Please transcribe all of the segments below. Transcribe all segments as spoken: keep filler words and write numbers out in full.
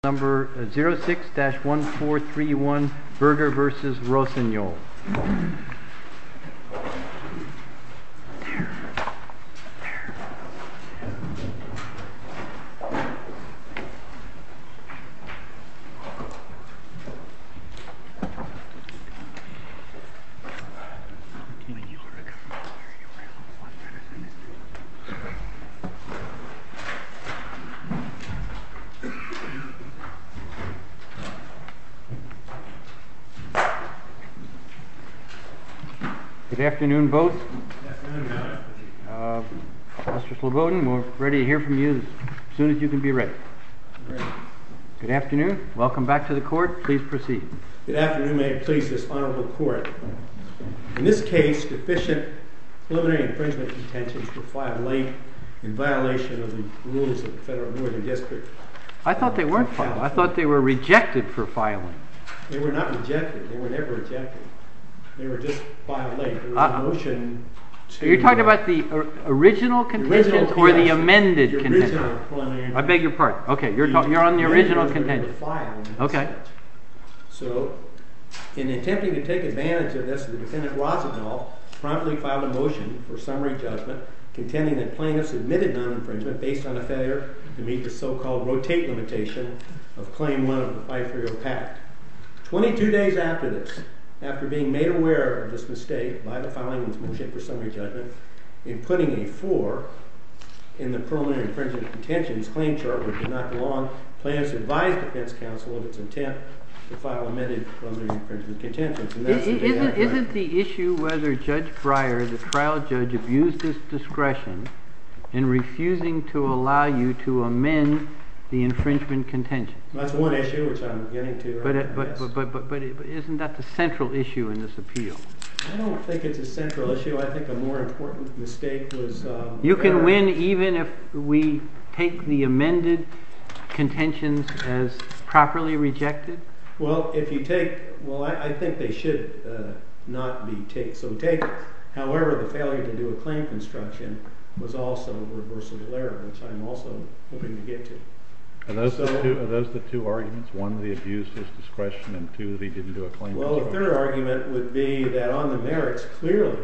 Number zero six dash one four three one, Berger versus Rossignol. Good afternoon, both. Good afternoon, uh, Mister Slobodin, we're ready to hear from you as soon as you can be ready. Ready. Good afternoon. Welcome back to the court. Please proceed. Good afternoon. May it please this honorable court. In this case, deficient preliminary infringement contentions were filed late in violation of the rules of the Federal Northern District. I thought they weren't filed. I thought they were rejected for filing. They were not rejected. They were never rejected. They were just filed late. There was Uh, a motion to... You're talking about the or, original contentions or the amended the contentions? original preliminary. I beg your pardon. Okay, you're, ta- you're on the original contention. Okay. So, in attempting to take advantage of this, the defendant Rossignol promptly filed a motion for summary judgment contending that plaintiffs admitted non-infringement based on a failure to meet the so-called rotate limitation of Claim one of the five thirty Pact. twenty-two days after this, after being made aware of this mistake by the filing of this motion for summary judgment, in putting a four in the preliminary infringement contentions claim chart where it did not belong, plaintiffs advised defense counsel of its intent to file amended preliminary infringement contentions. And that's the Isn't, right. isn't the issue whether Judge Breyer, the trial judge, abused his discretion in refusing to allow you to amend the infringement contentions? That's one issue which I'm getting to. But, Right it, now, but, yes. but, but, but, but, it, but isn't that the central issue in this appeal? I don't think it's a central issue. I think a more important mistake was... Um, You can error. win even if we take the amended contentions as properly rejected? Well, if you take... Well, I, I think they should uh, not be take, so taken. However, the failure to do a claim construction was also reversible error, which I'm also hoping to get to. Are those, So, the two, are those the two arguments? One, the abuse of his discretion, and two, that he didn't do a claim Well, the construction? third argument would be that on the merits, clearly,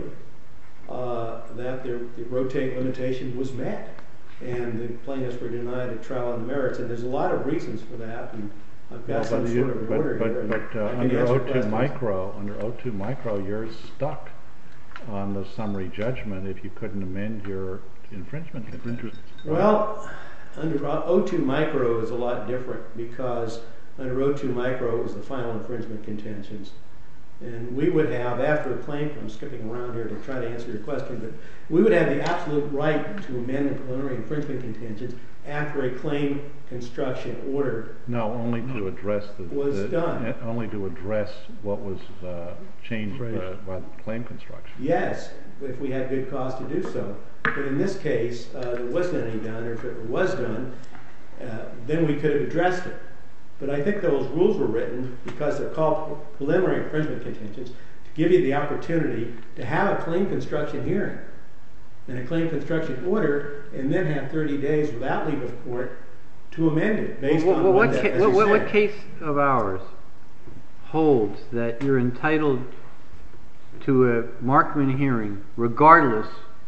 uh, that the, the rotate limitation was met, and the plaintiffs were denied a trial on the merits, and there's a lot of reasons for that, and I've got Well, some but sort you, of but, order here. but, and but uh, I can under answer O two questions. micro, under O two micro, you're stuck on the summary judgment if you couldn't amend your infringement contentions. Well, under O two micro is a lot different, because under O two micro it was the final infringement contentions. And we would have, after a claim, I'm skipping around here to try to answer your question, but we would have the absolute right to amend the preliminary infringement contentions after a claim construction order. No, only to address the, Was the done. uh, only to address what was uh, changed uh, by the claim construction. Yes, if we had good cause to do so. But in this case, uh, there wasn't any done, or if it was done, uh, then we could have addressed it. But I think those rules were written because they're called preliminary infringement contentions to give you the opportunity to have a claim construction hearing and a claim construction order, and then have thirty days without leave of court to amend it based Well, on what, what, what, that, ca- as what, you what, what said. case of ours holds that you're entitled to a Markman hearing regardless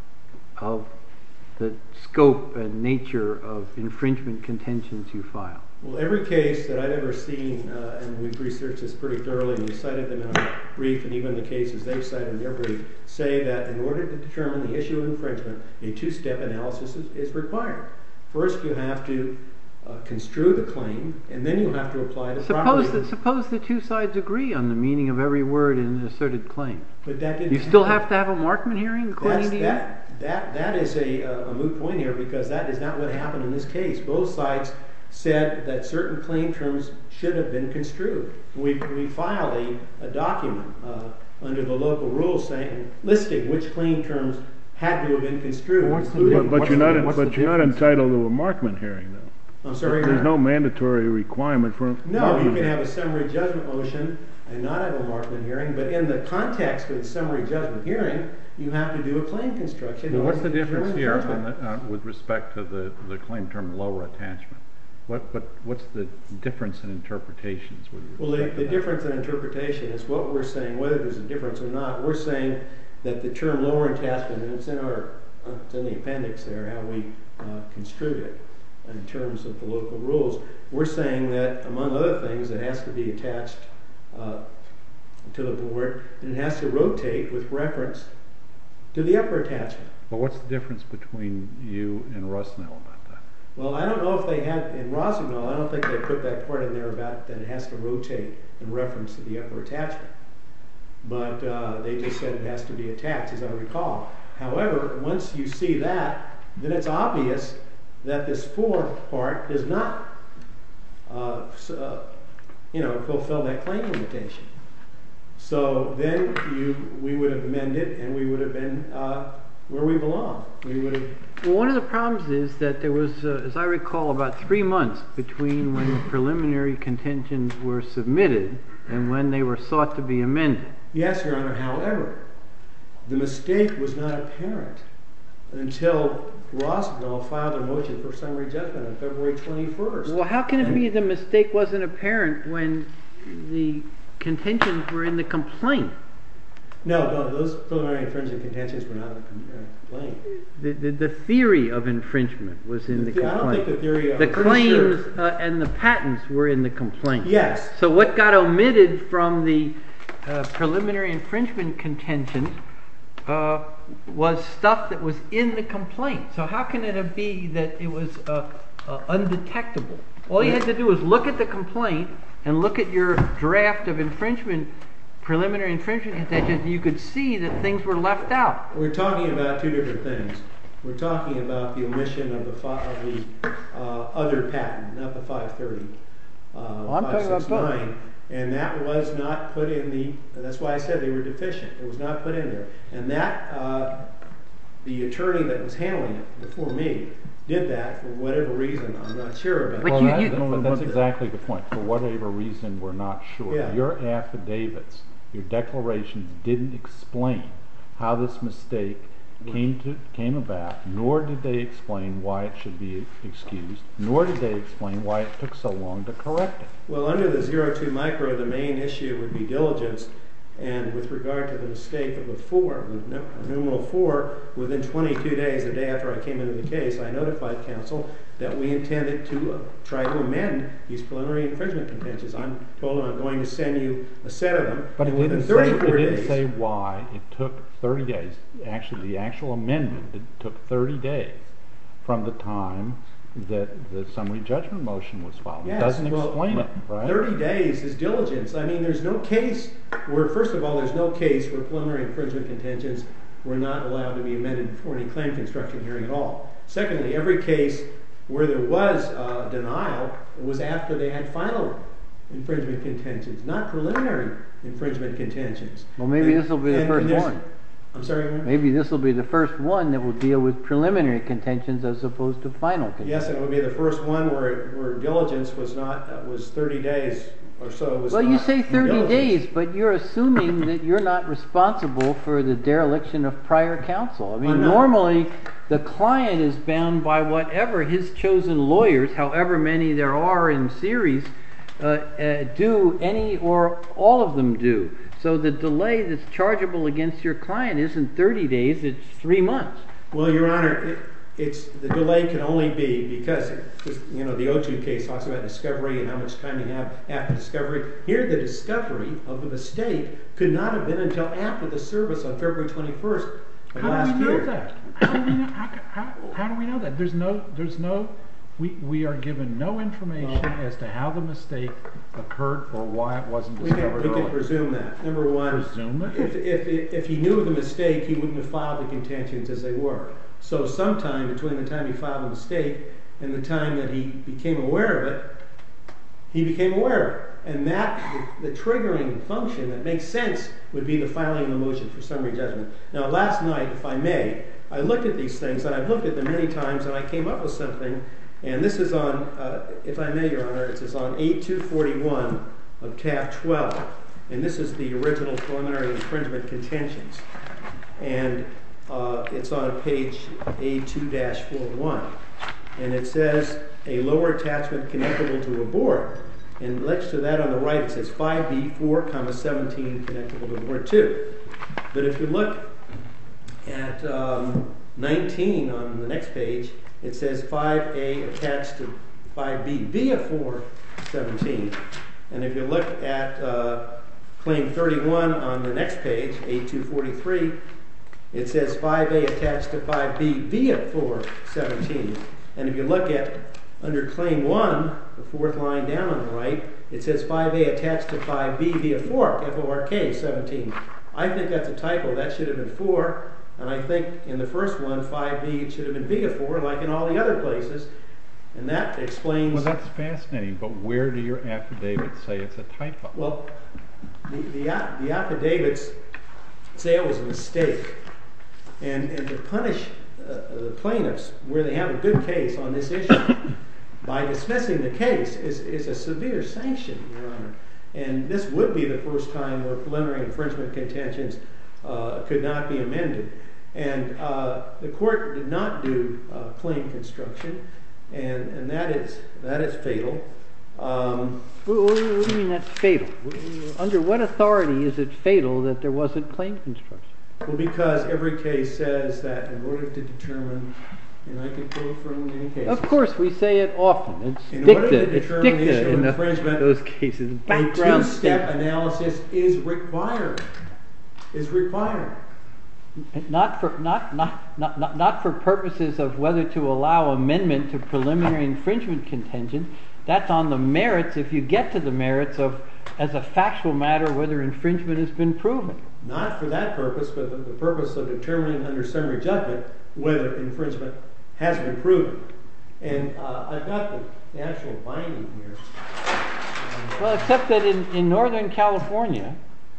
of the scope and nature of infringement contentions you file? Well, every case that I've ever seen, uh, and we've researched this pretty thoroughly, and we cited them in our brief, and even the cases they've cited in their brief, say that in order to determine the issue of infringement, a two-step analysis is, is required. First, you have to uh, construe the claim, and then you have to apply the Suppose property. that, suppose the two sides agree on the meaning of every word in an asserted claim. But that didn't You still happen. have to have a Markman hearing, according That's, to you? that, that, that is a, uh, a moot point here, because that is not what happened in this case. Both sides said that certain claim terms should have been construed. We, we filed a, a document uh, under the local rules saying, listing which claim terms had to have been construed. What's the including- But, but you're not, What's the but you're not difference? entitled to a Markman hearing, though. I'm sorry, Your There's Honor. no mandatory requirement for a No, you Markman can have hearing. a summary judgment motion and not have a Markman hearing, but in the context of the summary judgment hearing, you have to do a claim construction. Well, what's the to determine difference here infringement. on the, uh, with respect to the, the claim term lower attachment? What, what, what's the difference in interpretations? With Well, the, respect to the that? difference in interpretation is what we're saying, whether there's a difference or not. We're saying that the term lower attachment, and it's in our, uh, it's in the appendix there, how we uh, construed it in terms of the local rules. We're saying that, among other things, it has to be attached uh, to the board, and it has to rotate with reference to the upper attachment. Well, what's the difference between you and Rusnell about that? Well, I don't know if they had, in Rossignol, I don't think they put that part in there about that it has to rotate in reference to the upper attachment. But uh, they just said it has to be attached, as I recall. However, once you see that, then it's obvious that this four part does not, uh, uh, you know, fulfill that claim limitation. So then you, we would have amended, and we would have been uh, where we belong. We would have. Well, one of the problems is that there was, uh, as I recall, about three months between when the preliminary contentions were submitted and when they were sought to be amended. Yes, Your Honor. However, the mistake was not apparent until Rossignol filed a motion for summary judgment on February twenty-first. Well, how can it be the mistake wasn't apparent when the contentions were in the complaint? No, no, those preliminary infringement contentions were not in the complaint. The, the, the theory of infringement was in the, The- I don't complaint. think the theory of- The I'm pretty claims sure- uh, and the patents were in the complaint. Yes. So what got omitted from the uh, preliminary infringement contentions uh, was stuff that was in the complaint. So how can it be that it was uh, uh, undetectable? All you had to do was look at the complaint and look at your draft of infringement, preliminary infringement contentions, and you could see that things were left out. We're talking about two different things. We're talking about the omission of the fi- of the uh, other patent, not the five thirty. Uh, Well, I'm talking about both. five sixty-nine, and that was not put in the. That's why I said they were deficient. It was not put in there, and that uh, the attorney that was handling it before me did that for whatever reason. I'm not sure about. But Well, you- that- you- that- but that's exactly the point. For whatever reason, we're not sure. Yeah. Your affidavits, your declarations didn't explain how this mistake came to came about, nor did they explain why it should be excused, nor did they explain why it took so long to correct it. Well, under the zero two micro, the main issue would be diligence. And with regard to the mistake of the four, the numeral four, within twenty-two days, the day after I came into the case, I notified counsel that we intended to uh, try to amend these preliminary infringement contentions. I told them I'm going to send you a set of them. But it and within didn't, say, it thirty-four didn't days, say why it took thirty days. Actually, the actual amendment it took thirty days from the time that the summary judgment motion was filed. Yes, It doesn't well, explain it, right? thirty days is diligence. I mean, there's no case where, first of all, there's no case where preliminary infringement contentions were not allowed to be amended before any claim construction hearing at all. Secondly, every case where there was uh, denial, it was after they had final infringement contentions, not preliminary infringement contentions. Well, maybe And- this will be the and- first and there's- one. I'm sorry, Aaron? Maybe this will be the first one that will deal with preliminary contentions as opposed to final contentions. Yes, and it would be the first one where, where diligence was not, uh, was thirty days or so. Was Well, you not say thirty diligence. days, but you're assuming that you're not responsible for the dereliction of prior counsel. I mean, I'm not. normally the client is bound by whatever his chosen lawyers, however many there are in series, uh, uh, do, any or all of them do. So the delay that's chargeable against your client isn't thirty days, it's three months. Well, Your Honor, it, it's, the delay can only be because, because, you know, the O two case talks about discovery and how much time you have after discovery. Here, the discovery of the mistake could not have been until after the service on February twenty-first of How last do we know year. that? How do we know? How, how, how do we know that? There's no. There's no. We we are given no information Well, as to how the mistake occurred or why it wasn't We can, discovered we can early. presume that. Number one, Presume it? if, if, if he knew of the mistake, he wouldn't have filed the contentions as they were. So sometime between the time he filed the mistake and the time that he became aware of it, he became aware of it. And that, the, the triggering function that makes sense would be the filing of the motion for summary judgment. Now, last night, if I may, I looked at these things, and I've looked at them many times, and I came up with something. And this is on, uh, if I may, Your Honor, it is on A two forty-one of tab twelve. And this is the original preliminary infringement contentions. And uh, it's on page A two forty-one. And it says, a lower attachment connectable to a board. And next to that on the right, it says five B four, comma seventeen connectable to board two. But if you look at um, nineteen on the next page, it says five A attached to five B via four seventeen. And if you look at uh, claim thirty-one on the next page, A two forty-three, it says five A attached to five B via four seventeen. And if you look at under claim one, the fourth line down on the right, it says five A attached to five B via fork, F O R K, seventeen. I think that's a typo. That should have been four. And I think in the first one, five B, it should have been via four, like in all the other places. And that explains... Well, that's fascinating, but where do your affidavits say it's a typo? Well, the, the, the affidavits say it was a mistake. And, and to punish uh, the plaintiffs where they have a good case on this issue by dismissing the case is, is a severe sanction, Your Honor. And this would be the first time where preliminary infringement contentions uh, could not be amended. And uh, the court did not do uh, claim construction, and, and that is that is fatal. Um, What, what do you mean that's fatal? Under what authority is it fatal that there wasn't claim construction? Well, because every case says that in order to determine, and I can quote from many cases. Of course, we say it often. It's In order to dicta. It's determine the issue dicta of in the, infringement, those cases. A Background two-step statement. analysis is required. Is required. Not for not, not not not not for purposes of whether to allow amendment to preliminary infringement contention. That's on the merits. If you get to the merits of, as a factual matter, whether infringement has been proven. Not for that purpose, but the, the purpose of determining under summary judgment whether infringement has been proven. And uh, I've got the, the actual binding here. Well, except that in, in Northern California,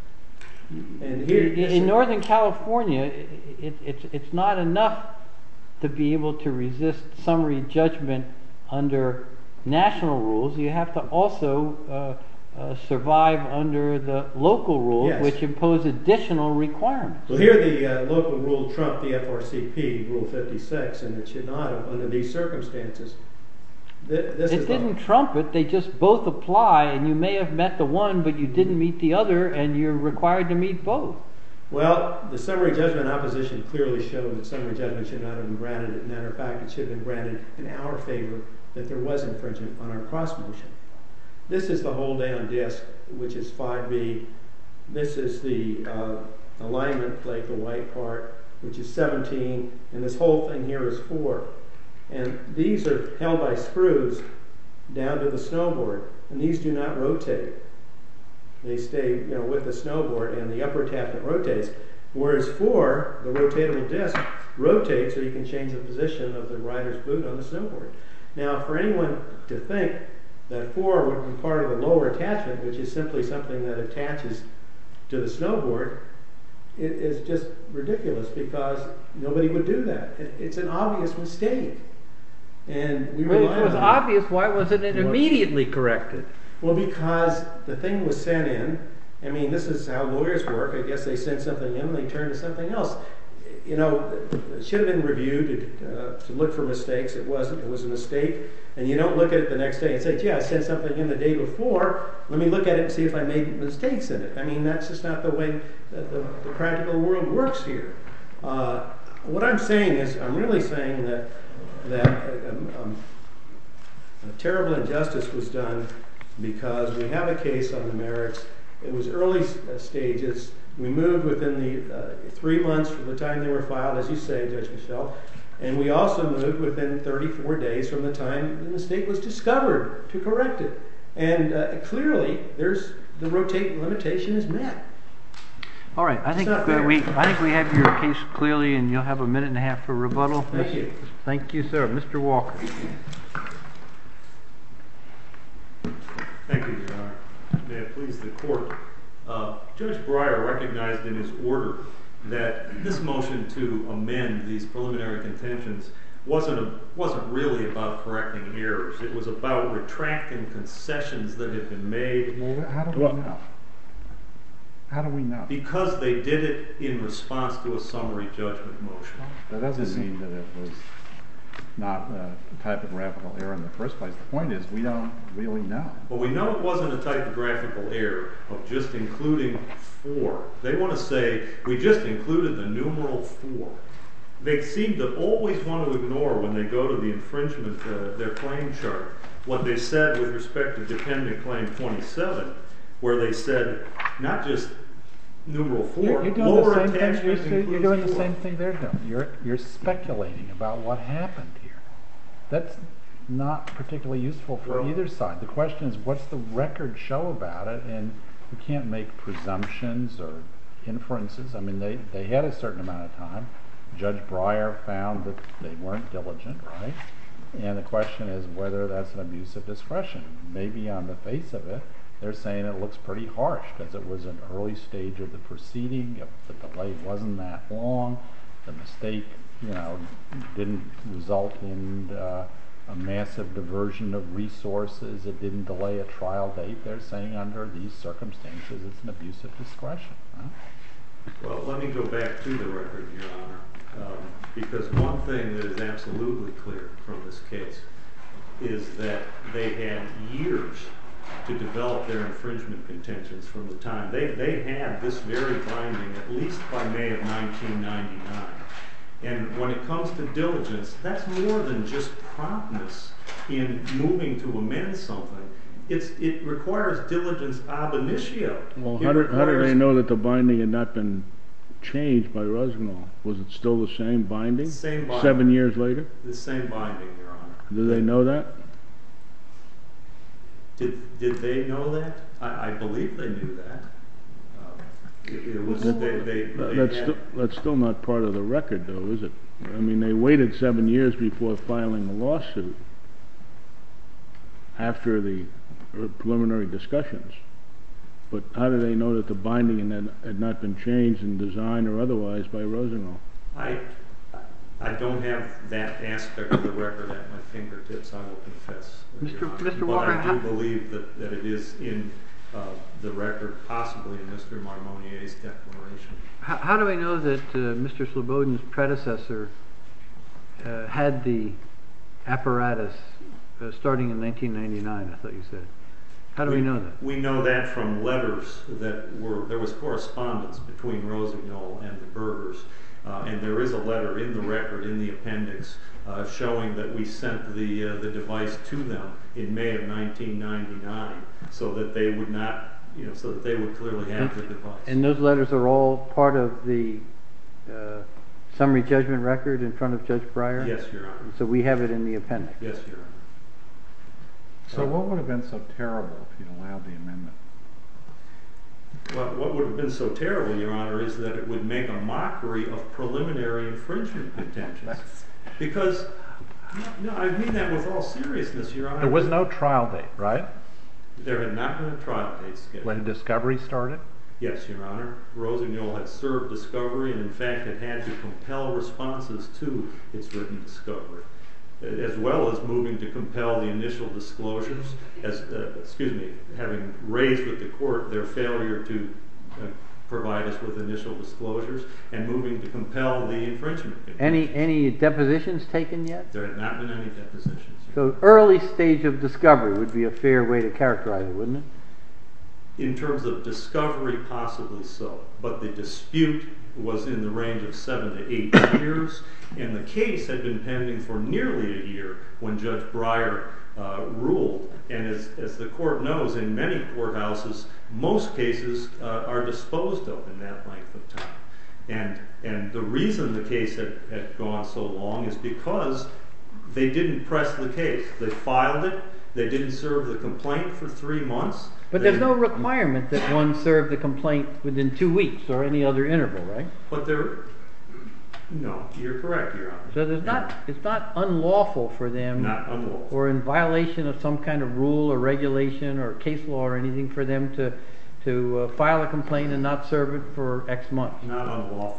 And here, in, in Northern California, it, it, it's it's not enough to be able to resist summary judgment under national rules. You have to also uh, uh, survive under the local rules, Yes. which impose additional requirements. well, here the uh, local rule trumped the F R C P, Rule fifty-six, and it should not have under these circumstances. Th- This It is didn't the, trump it. They just both apply, and you may have met the one, but you didn't meet the other, and you're required to meet both. well, the summary judgment opposition clearly showed that summary judgment should not have been granted. As a matter of fact, it should have been granted in our favor that there was infringement on our cross motion. This is the hold down disc, which is five B. This is the uh, alignment plate, the white part, which is seventeen, and this whole thing here is four. And these are held by screws down to the snowboard, and these do not rotate. They stay, you know, with the snowboard, and the upper attachment rotates. Whereas four, the rotatable disc, rotates so you can change the position of the rider's boot on the snowboard. Now, for anyone to think that four would be part of the lower attachment, which is simply something that attaches to the snowboard, it is just ridiculous because nobody would do that. It, it's an obvious mistake. And we Well, rely if it was on obvious, why wasn't it What? immediately corrected? Well, because the thing was sent in. I mean, this is how lawyers work. I guess they send something in and they turn to something else. You know, it should have been reviewed uh, to look for mistakes. It wasn't. It was a mistake. And you don't look at it the next day and say, gee, I sent something in the day before. Let me look at it and see if I made mistakes in it. I mean, that's just not the way that the, the practical world works here. Uh, what I'm saying is, I'm really saying that that um, um, a terrible injustice was done because we have a case on the merits. It was early uh, stages. We moved within the uh, three months from the time they were filed, as you say, Judge Michel, and we also moved within thirty-four days from the time the mistake was discovered to correct it. And uh, clearly, there's the rotate limitation is met. All right, I think not uh, fair. we I think we have your case clearly, and you'll have a minute and a half for rebuttal. Thank you. Thank you, sir. Mister Walker. Thank you, Your Honor. May it please the court. Uh, Judge Breyer recognized in his order that this motion to amend these preliminary contentions wasn't a, wasn't really about correcting errors. It was about retracting concessions that had been made. Well, how do we Well- know? How do we know? Because they did it in response to a summary judgment motion. That doesn't mean that it was not a typographical error in the first place. The point is, we don't really know. Well, we know it wasn't a typographical error of just including four. They want to say, we just included the numeral four. They seem to always want to ignore, when they go to the infringement, uh, their claim chart, what they said with respect to dependent claim twenty-seven, where they said, not just numeral four, You're, you're doing lower the same thing. attachment You're, includes you're doing the four. same thing they're doing. You're you're speculating about what happened here. That's not particularly useful for Well, either side. The question is, what's the record show about it? And you can't make presumptions or inferences. I mean, they they had a certain amount of time. Judge Breyer found that they weren't diligent, right? And the question is whether that's an abuse of discretion. Maybe on the face of it, they're saying it looks pretty harsh because it was an early stage of the proceeding. If the delay wasn't that long, the mistake, you know, didn't result in uh, a massive diversion of resources. It didn't delay a trial date. They're saying under these circumstances, it's an abuse of discretion. Huh? Well, let me go back to the record, Your Honor, um, because one thing that is absolutely clear from this case is that they had years to develop their infringement contentions from the time. They, they had this very binding at least by May of nineteen ninety-nine. And when it comes to diligence, that's more than just promptness in moving to amend something. It's, it requires diligence ab initio. Well, It how did, how did requires they know that the binding had not been changed by Rossignol? Was it still the same binding? Same binding. Seven years later? The same binding, Your Honor. Do they know that? Did, did they know that? I, I believe they knew that. Uh, it, it was, they, they, they That's, had, still, that's still not part of the record, though, is it? I mean, they waited seven years before filing the lawsuit after the preliminary discussions. But how do they know that the binding had, had not been changed in design or otherwise by Rossignol? I, I don't have that aspect of the record at my fingertips, I will confess. Mister Your Honor. Mister But Walker, I do how- believe that, that it is in uh, the record, possibly in Mister Marmonier's declaration. How, how do we know that uh, Mister Slobodin's predecessor uh, had the apparatus uh, starting in nineteen ninety-nine, I thought you said? How do we, know that? We know that from letters that were, there was correspondence between Rossignol and the Bergers. Uh, and there is a letter in the record, in the appendix, uh, showing that we sent the, uh, the device to them in May of nineteen ninety-nine so that they would not, you know, so that they would clearly have the device. And those letters are all part of the uh, summary judgment record in front of Judge Breyer? Yes, Your Honor. So we have it in the appendix. Yes, Your Honor. So what would have been so terrible if you'd allowed the amendment? Well, what would have been so terrible, Your Honor, is that it would make a mockery of preliminary infringement contentions. Because, no, I mean that with all seriousness, Your Honor. There was no trial date, right? There had not been a trial date scheduled. When discovery started? Yes, Your Honor. Rossignol had served discovery and, in fact, had had to compel responses to its written discovery, as well as moving to compel the initial disclosures, as uh, excuse me, having raised with the court their failure to uh, provide us with initial disclosures, and moving to compel the infringement. Any any depositions taken yet? There had not been any depositions. So early stage of discovery would be a fair way to characterize it, wouldn't it? In terms of discovery, possibly so, but the dispute was in the range of seven to eight years, and the case had been pending for nearly a year when Judge Breyer uh, ruled. And as, as the court knows, in many courthouses, most cases uh, are disposed of in that length of time. And, and the reason the case had, had gone so long is because they didn't press the case. They filed it, they didn't serve the complaint for three months. But They- there's no requirement that one serve the complaint within two weeks or any other interval, right? But there, no, you're correct, Your Honor. So there's not, it's not unlawful for them, Not unlawful. or in violation of some kind of rule or regulation or case law or anything, for them to to uh, file a complaint and not serve it for X months. Not unlawful.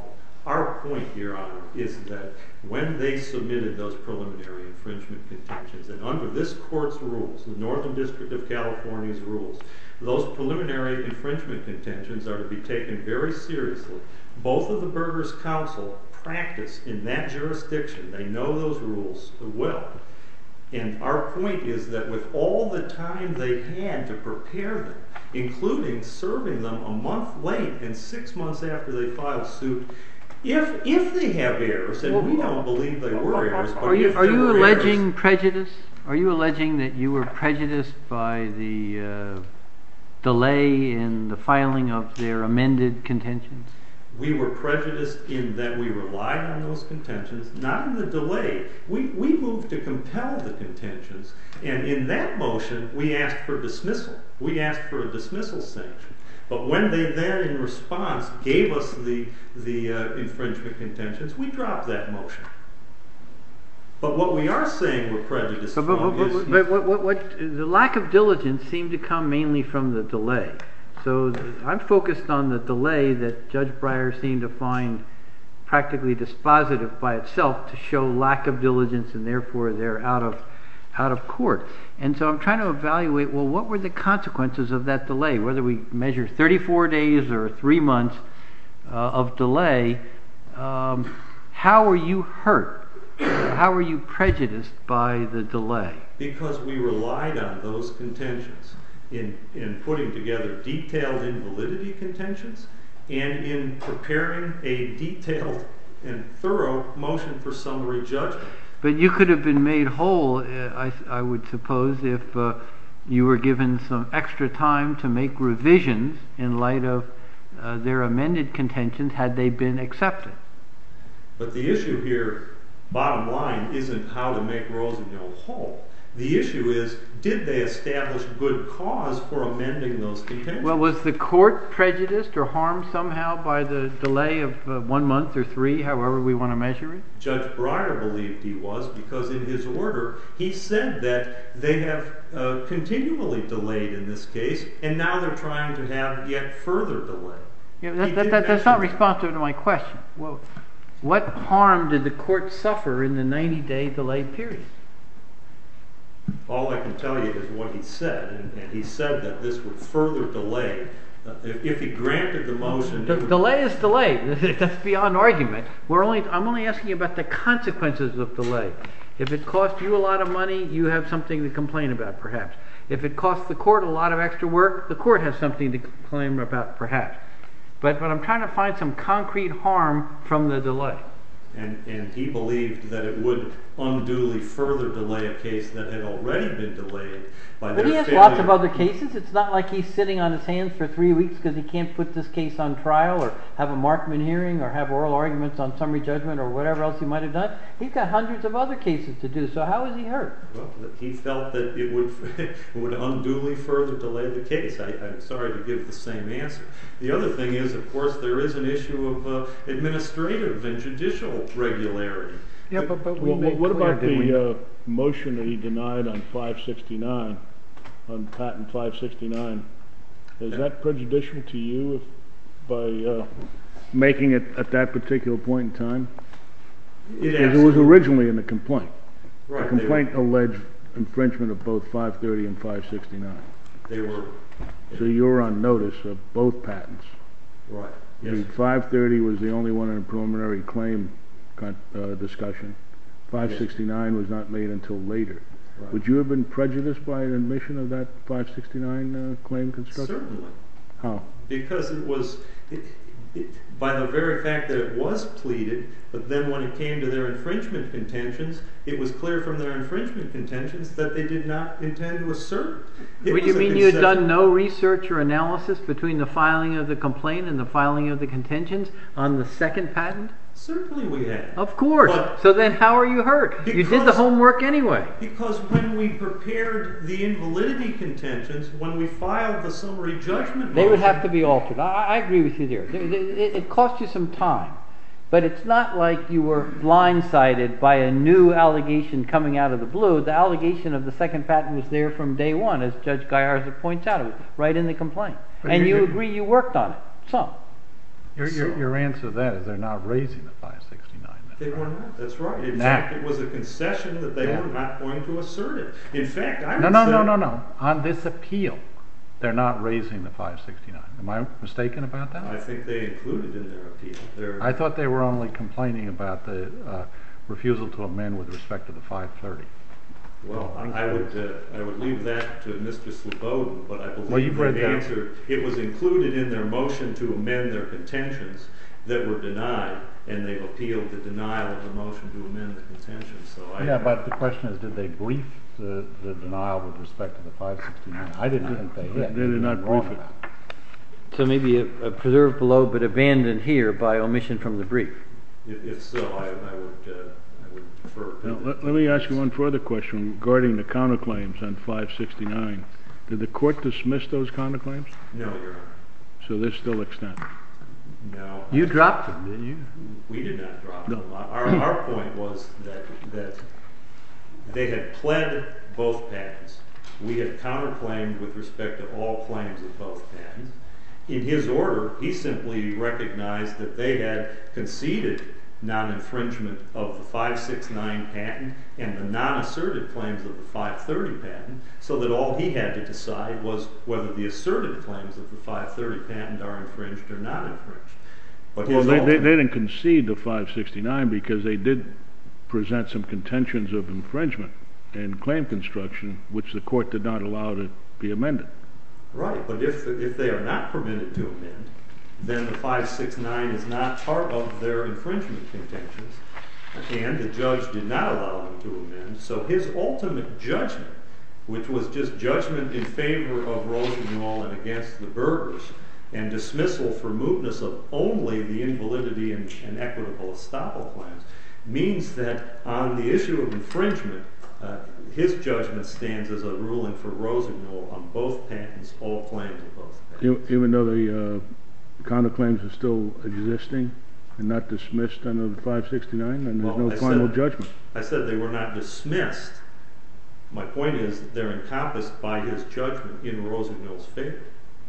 Our point, Your Honor, is that when they submitted those preliminary infringement contentions, and under this court's rules, the Northern District of California's rules, those preliminary infringement contentions are to be taken very seriously. Both of the Burgers Council practice in that jurisdiction. They know those rules well. And our point is that with all the time they had to prepare them, including serving them a month late and six months after they filed suit, if if they have errors, and we don't believe they were errors, but are you if are there you were alleging errors, prejudice? Are you alleging that you were prejudiced by the uh, delay in the filing of their amended contentions? we were prejudiced in that we relied on those contentions, not in the delay. We, we moved to compel the contentions, and in that motion, we asked for dismissal. We asked for a dismissal sanction. But when they then, in response, gave us the, the uh, infringement contentions, we dropped that motion. But what we are saying we're prejudiced but, but, from but, is... But what, what, what, the lack of diligence seemed to come mainly from the delay. So I'm focused on the delay that Judge Breyer seemed to find practically dispositive by itself to show lack of diligence, and therefore they're out of out of court. And so I'm trying to evaluate, well, what were the consequences of that delay? Whether we measure thirty-four days or three months uh, of delay, um, how were you hurt? How were you prejudiced by the delay? Because we relied on those contentions in, in putting together detailed invalidity contentions and in preparing a detailed and thorough motion for summary judgment. But you could have been made whole, uh, I, I would suppose, if uh, you were given some extra time to make revisions in light of uh, their amended contentions had they been accepted. But the issue here, bottom line, isn't how to make Rossignol whole. The issue is, did they establish good cause for amending those contentions? Well, was the court prejudiced or harmed somehow by the delay of uh, one month or three, however we want to measure it? Judge Breyer believed he was, because in his order he said that they have uh, continually delayed in this case, and now they're trying to have yet further delay. Yeah, that, that, that, that's not responsive to my question. Well, what harm did the court suffer in the ninety-day delay period? All I can tell you is what he said, and, and he said that this would further delay. Uh, if, if he granted the motion... The would, delay is delay. That's beyond argument. We're only, I'm only asking you about the consequences of delay. If it cost you a lot of money, you have something to complain about, perhaps. If it costs the court a lot of extra work, the court has something to complain about, perhaps. But, but I'm trying to find some concrete harm from the delay. And, and he believed that it would unduly further delay a case that had already been delayed by their But he has failure. lots of other cases. It's not like he's sitting on his hands for three weeks because he can't put this case on trial or have a Markman hearing or have oral arguments on summary judgment or whatever else he might have done. He's got hundreds of other cases to do. So how is he hurt? Well, he felt that it would it would unduly further delay the case. I, I'm sorry to give the same answer. The other thing is, of course, there is an issue of uh, administrative and judicial regularity. Yeah, but, but we Well, made what clear, about didn't we? the uh, motion that he denied on five sixty-nine, on patent five sixty-nine? Is Yeah. that prejudicial to you if, by uh, making it at that particular point in time? It Because it was absolutely- originally in the complaint. right, The they were- complaint alleged infringement of both five thirty and five sixty-nine. They were, So you're on notice of both patents. right, The yes. five thirty was the only one in a preliminary claim con- uh, discussion. five sixty-nine was not made until later. Right. Would you have been prejudiced by an admission of that five sixty-nine uh, claim construction? Certainly. How? Because it was, it, it, by the very fact that it was pleaded, but then when it came to their infringement contentions, it was clear from their infringement contentions that they did not intend to assert. It Would was you a mean you had concession. done no research or analysis between the filing of the complaint and the filing of the contentions on the second patent? Certainly we had. Of course. But- so then how are you hurt? You did the Because- homework anyway. Because when we prepared the invalidity contentions, when we filed the summary judgment They would motion, have to be altered. I, I agree with you there. It, it, it cost you some time. But it's not like you were blindsided by a new allegation coming out of the blue. The allegation of the second patent was there from day one, as Judge Gallarza points out. It was right in the complaint. But And you you didn't- agree you worked on it. Some. Your, your, So- your answer to that is they're not raising the five sixty-nine. They were not, that's right. In Now- fact, it was a concession that they Yeah. were not going to assert it. In fact, I would No, no, say... no, no, no. On this appeal, they're not raising the five sixty-nine. Am I mistaken about that? I think they included in their appeal. Their, I thought they were only complaining about the uh, refusal to amend with respect to the five thirty. Well, I I would, uh, I would leave that to Mister Slobodin, but I Well, believe you've read they've their- answered, it was included in their motion to amend their contentions that were denied, and they've appealed the denial of the motion to amend the contentions, so I... Yeah, but the question is, did they brief the, the denial with respect to the five sixty-nine? I didn't think they did. They did not Maybe I'm wrong brief it. about So maybe a, a preserved below but abandoned here by omission from the brief. If, if so, I, I would, uh, I would prefer... to- Now, let, let me ask you one further question regarding the counterclaims on five sixty-nine. Did the court dismiss those counterclaims? No, Your Honor. So they're still extant? No. You dropped them, didn't you? We did not drop No. them. Our, our point was that, that they had pled both patents. We had counterclaimed with respect to all claims of both patents. In his order, he simply recognized that they had conceded non-infringement of the five sixty-nine patent and the non-asserted claims of the five thirty patent, so that all he had to decide was whether the asserted claims of the five thirty patent are infringed or not infringed. But Well, his they, they, ultimate- they didn't concede the five sixty-nine because they did present some contentions of infringement and claim construction, which the court did not allow to be amended. Right, but if, if they are not permitted to amend, then the five sixty-nine is not part of their infringement contentions, and the judge did not allow them to amend. So his ultimate judgment, which was just judgment in favor of Rosenthal and against the Burgers, and dismissal for mootness of only the invalidity and, and equitable estoppel claims, means that on the issue of infringement, uh, his judgment stands as a ruling for Rosenthal on both patents, all claims of both patents. E- Even though the uh, counterclaims are still existing and not dismissed under the five sixty-nine, and there's Well, no I final said- judgment. I said they were not dismissed. My point is they're encompassed by his judgment in Rosenthal's favor.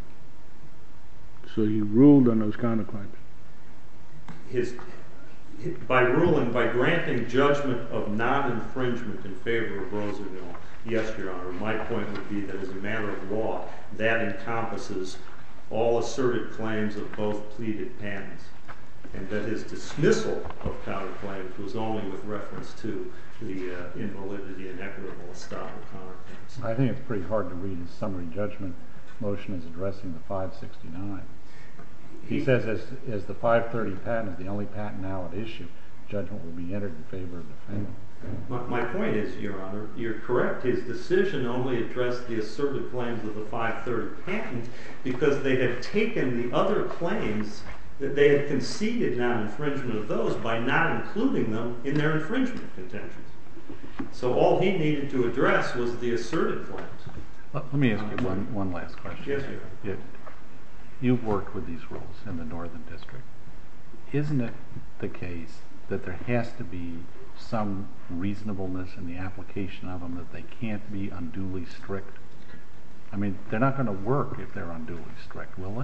So he ruled on those counterclaims. His, by ruling, by granting judgment of non-infringement in favor of Rosenthal, yes, Your Honor, my point would be that as a matter of law, that encompasses all asserted claims of both pleaded patents, and that his dismissal of counterclaims was only with reference to the uh, invalidity and equitable estoppel counterclaims. I think it's pretty hard to read his summary judgment motion as addressing the five sixty-nine. He says as, as the five thirty patent is the only patent now at issue, judgment will be entered in favor of the defendant. My, my point is, Your Honor, you're correct. His decision only addressed the asserted claims of the five thirty patent because they had taken the other claims that they had conceded non-infringement of those by not including them in their infringement contentions. So all he needed to address was the asserted claims. Let, let me ask you one, one last question. Yes, Your Honor. You- You've worked with these rules in the Northern District. Isn't it the case that there has to be some reasonableness in the application of them, that they can't be unduly strict? I mean, they're not going to work if they're unduly strict, will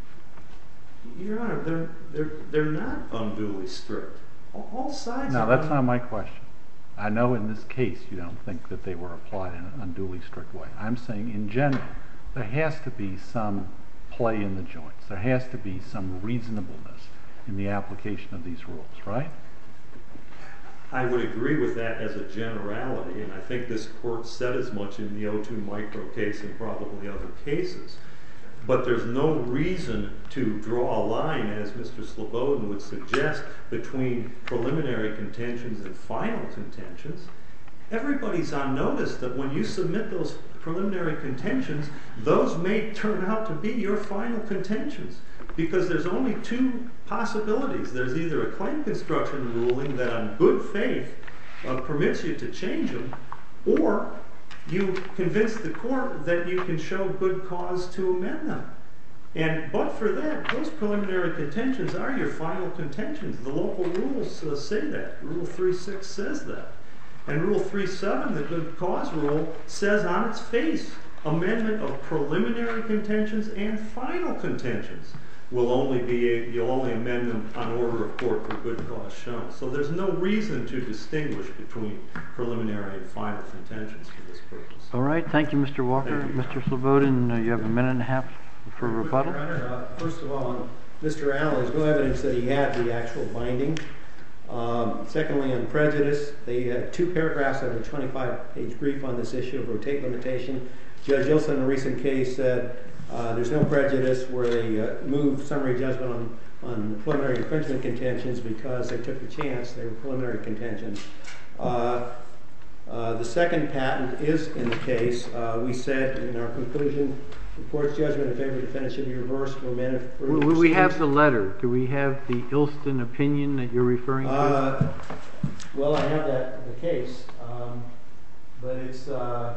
they? Your Honor, they're, they're, they're not unduly strict. All, all sides Now, are that's un- not my question. I know in this case you don't think that they were applied in an unduly strict way. I'm saying in general, there has to be some play in the joints. There has to be some reasonableness in the application of these rules, right? I would agree with that as a generality, and I think this court said as much in the O two Micro case and probably other cases. But there's no reason to draw a line, as Mister Slobodin would suggest, between preliminary contentions and final contentions. Everybody's on notice that when you submit those preliminary contentions, those may turn out to be your final contentions, because there's only two possibilities. There's either a claim construction ruling that on good faith uh, permits you to change them, or you convince the court that you can show good cause to amend them. And but for that, those preliminary contentions are your final contentions. The local rules uh, say that. Rule three six says that. And Rule three seven, the good cause rule, says on its face amendment of preliminary contentions and final contentions. will only be, you'll only amend them on order of court for good cause shown. So there's no reason to distinguish between preliminary and final contentions for this purpose. All right, thank you, Mister Walker. Thank you. Mister Slobodin, uh, you have a minute and a half for Your rebuttal. Honor, uh, first of all, Mister Allen, there's no evidence that he had the actual binding. Um, secondly, on prejudice, they had two paragraphs of a twenty-five page brief on this issue of rotate limitation. Judge Ilson, in a recent case, said uh, there's no prejudice where they uh, moved summary judgment on, on preliminary infringement contentions because they took the chance, they were preliminary contentions. Uh, uh, the second patent is in the case. Uh, we said in our conclusion, the court's judgment in favor of the defendant should be reversed for remanded for further We, we have proceedings. the letter. Do we have the Ilston opinion that you're referring to? Uh, well, I have that the case, um, but it's. Uh,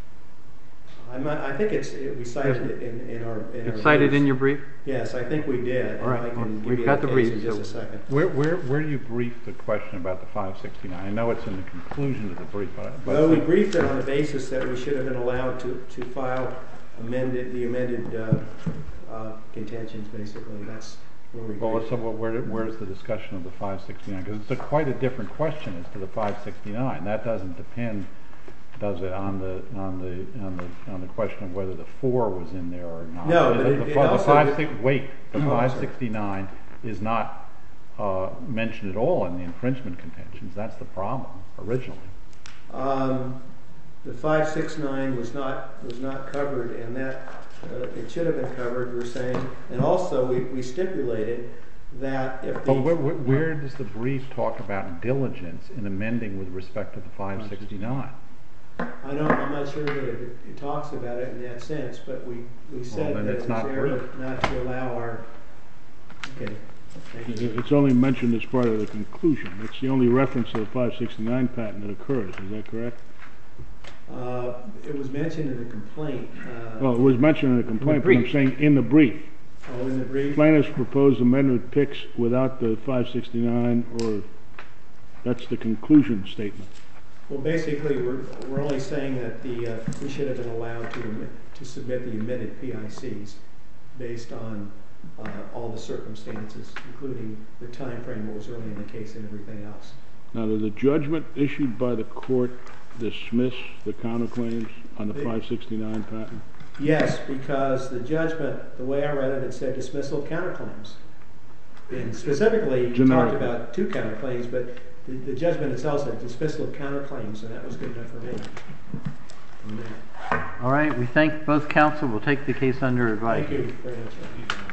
I'm not, I think it's. It, we cited it in, in our. In It's our cited briefs. in your brief? Yes, I think we did. All right, And I can we've give you got the the case brief, in just so- a second. Where, where, where do you brief the question about the five sixty-nine? I know it's in the conclusion of the brief, but. but Well, we briefed it on the basis that we should have been allowed to, to file amended the amended uh, uh, contentions. Basically, that's where we. Well, briefed so it. where, where's the discussion of the five sixty-nine? Because it's a quite a different question as to the five sixty-nine. That doesn't depend, does it, on the on the on the on the question of whether the four was in there or not? No, but the, it- the, it fi- the also five did- six, wait, the Oh, I'm five sorry. sixty-nine is not uh, mentioned at all in the infringement contentions. That's the problem originally. Um, the five six nine was not was not covered, and that uh, it should have been covered. We're saying, and also we, we stipulated that if the But where, where, where does the brief talk about diligence in amending with respect to the five sixty-nine? I don't, I'm not sure that it, it talks about it in that sense, but we, we said then that it's it was not error brief. not to allow our. Okay. Thank you. It's only mentioned as part of the conclusion. It's the only reference to the five sixty-nine patent that occurs, is that correct? Uh, it was mentioned in the complaint. Uh, Well, it was mentioned in the complaint, but I'm brief. saying in the brief. oh, in the brief. Plaintiff's proposed amendment picks without the five sixty-nine, or that's the conclusion statement. Well, basically, we're we're only saying that the uh, we should have been allowed to emi- to submit the amended P I Cs based on uh, all the circumstances, including the time frame, what was early in the case, and everything else. Now, did the judgment issued by the court dismiss the counterclaims on the They- five sixty-nine patent? Yes, because the judgment, the way I read it, it said dismissal of counterclaims. And specifically, you talked Generically. about two counterclaims, but the, the judgment itself said dismissal of counterclaims, and that was good enough for me. On that. All right, we thank both counsel. We'll take the case under advisement. Thank you very much.